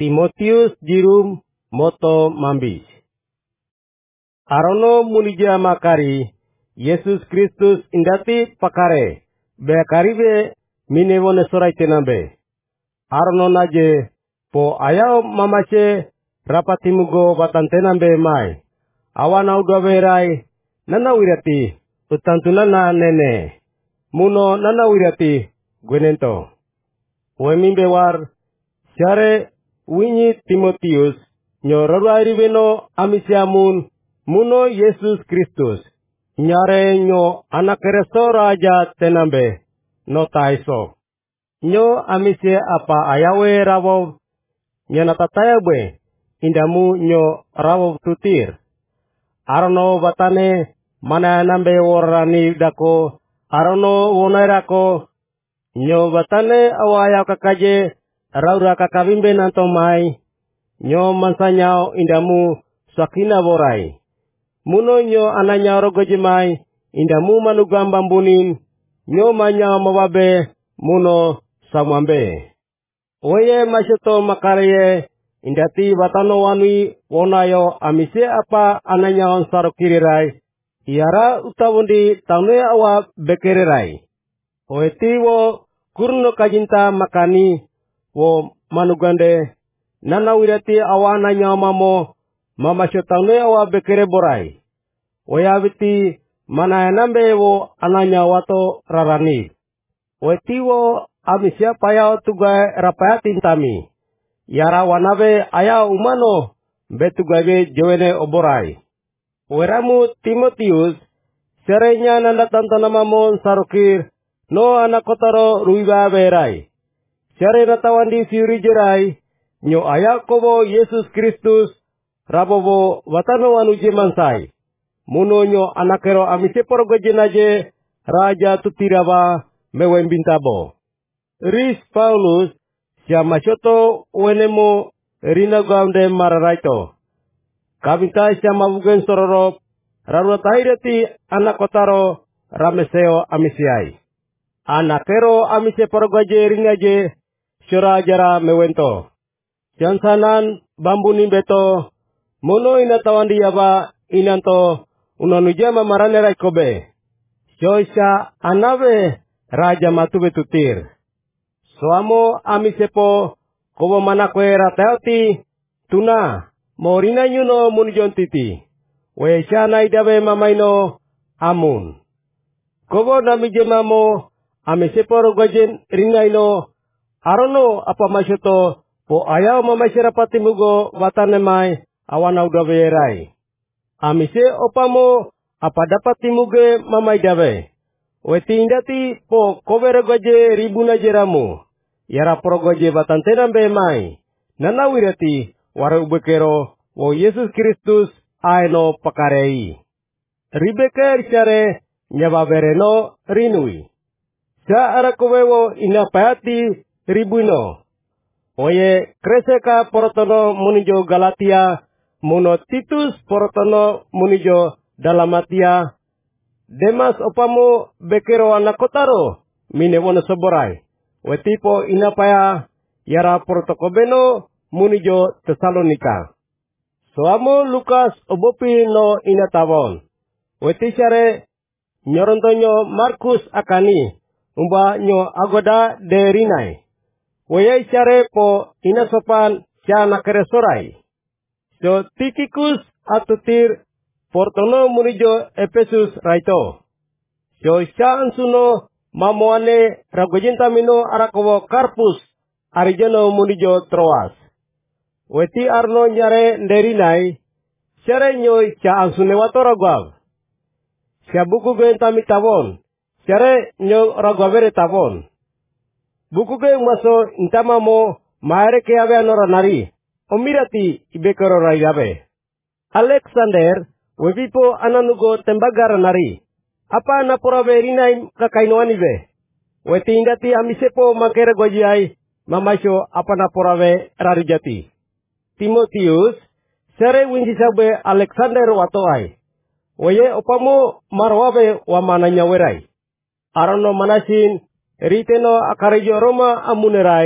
Timotius jirum moto mambis. Arono munija makari, Yesus Kristus indati pakare, beakaribe minewone sorai tenambe. Arono naje, po ayao mamache rapatimugo batan tenambe mai. Awana udawerai, nana wirati, utantunana nene. Muno nana wirati, gwenento. Wemimbe war, syare winyi Timotius, nyororwari beno amisiamun, muno Yesus Kristus. Nyare nyo anak resto raja tenambe, no taiso. Nyo amisie apa ayawe rawo, nyanatatayabe, indamu nyo rawo tutir. Arono batane, mana nambe worani dako, arono wonairako, nyo batane awaya kakaje, raura kakabimbe nantomai, nyo mansanyao indamu sakina borai. Muno nyo ananya rogojimai, indamu manugambambunin, nyo manya mawabe, muno samambe. Oye masyoto makarye, indati batano wanui wonayo amise apa ananya onsaro kirirai, iara utawundi tanwe awa bekerirai. Oeti wo kurno kajinta makani, wo manugande, nana wirati awa ananya mamo, mama syotane awa bekere borai. Oyawiti mana nambe wo ananya wato rarani. Oeti wo amisia paya tugai rapaya tintami. Yara wanabe aya umano betugabe jowene oborai. Weramu Timotius, serenya nanda tantanamamon sarukir, no anakotaro ruiba berai. Sere natawandi siuri jerai, nyo ayakobo Yesus Kristus, rabobo watano wanuje mansai. Muno nyo anakero amise porogojenaje, raja tutiraba mewembintabo. Ris Paulus, siya syoto wenemo rina gaunde mararaito. Kabinta siya mabugen sororop, raruatahireti anakotaro rameseo amisiai. Anakero amise porogoje ringaje, syora jara mewento. Siyansanan bambunin beto, mono inatawandi yaba inanto unanuja mamarane raikobe. Syoisya anabe raja matube tutir. Soamo amisepo kobo manakwe rateoti tuna morina nyuno munijon titi. Weisya naidabe mamaino amun. Kobo namije mamo amisepo rogojen ringaino arono apa masyoto po ayaw mamasyarapati mugo watanemay awana udawerai. Amise opamo apa dapat timuge mamaidabe. Weti indati po koberegoje ribuna jeramu. Yara porogoje batantenambe mai. Nanawirati waru bekero wo Yesus Kristus aeno pakarei. Ribeker syare nyababereno rinui. Sa arakowewo inapayati ribuno. Oye kreseka porotono munijo Galatia, muno Titus porotono munijo Dalamatia, Demas opamo bekero anakotaro, minewono soborai. Wetipo inapaya yara portokobeno munijo Tesalonika. Soamo Lukas obopi no inatawon. Wetisyare nyorontonyo Markus akani, umba nyo agoda de rinai. Wayai syare po inasopan siya nakeresorai. So Tikikus atutir portono munijo Efesus raito. So siya ansuno mamoane ragojintamino arakowo Karpus arijono munijo Troas. Weti arno nyare nderinai, syare nyoy siya ansune wato ragwaw. Siya buku gentami tawon, syare nyo ragwabere tawon. Buku ge maso intama mo maere ke abe anora nari. Omirati ibekoro raiabe. Alexander webipo ananugo tembagara nari. Apa naporabe rinai kakainoani be. Weti indati amisepo makere gojiai mamasyo apa naporabe rarijati. Timotius sere winjisabe Alexander watoai. Oye opamo marwabe wamananya werai. Arono manasin riteno akarejo Roma amunerai,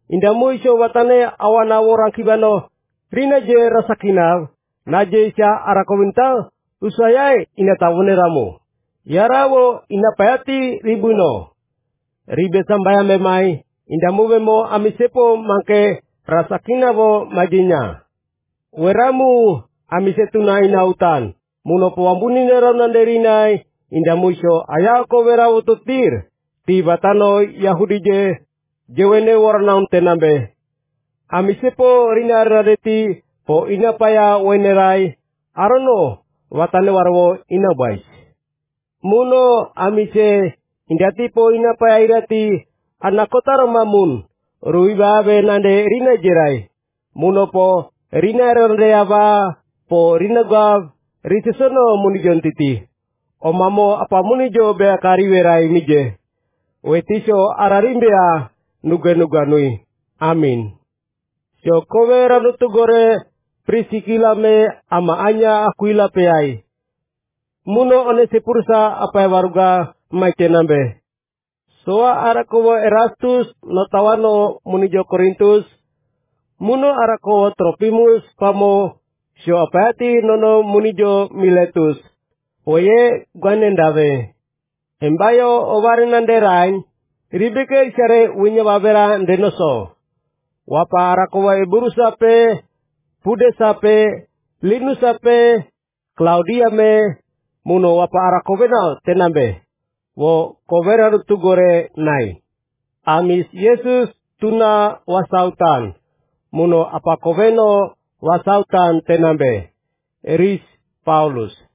inda mwisho watane awana orang kibano rina je rasakinav naje isya arakowinta usayai inatawone ramu yarawo inapayati ribuno ribe sambaya memai inda muvemo amisepo mangke rasakinavo majinya weramu amisetuna inautan muno powambuni neronanderinai inda mwisho ayako werawo tutir tibatano Yahudi jewene warnaun tenambe amisepo rina radeti po inapaya wenerai arono watane warwo inabais muno amise indati po inapaya irati anakotaro mamun ruibabe nande rina jerai muno po rina ronde aba po rina gav risesono munijon titi omamo apa munijo be kariwerai mije wetiso ararimbea nuge-nuganui. Amin. So kowe ranutu gore prisikila me ama anya akuila peai. Muno one sepursa apa waruga maitenambe. Soa arakowo Erastus notawano munijo Korintus. Muno arakowo Tropimus pamo sio apati nono munijo Miletus. Oye guanendave. Embayo ovarinanderain. Ribeke sare winya babera ndenoso. Wapa arakowa eburu sape, pude sape, linu sape, Claudia me, muno wapa arakowena tenambe. Wo kovera rutugore nai. Amis Yesus tuna wasautan. Muno apa koveno wasautan tenambe. Eris Paulus.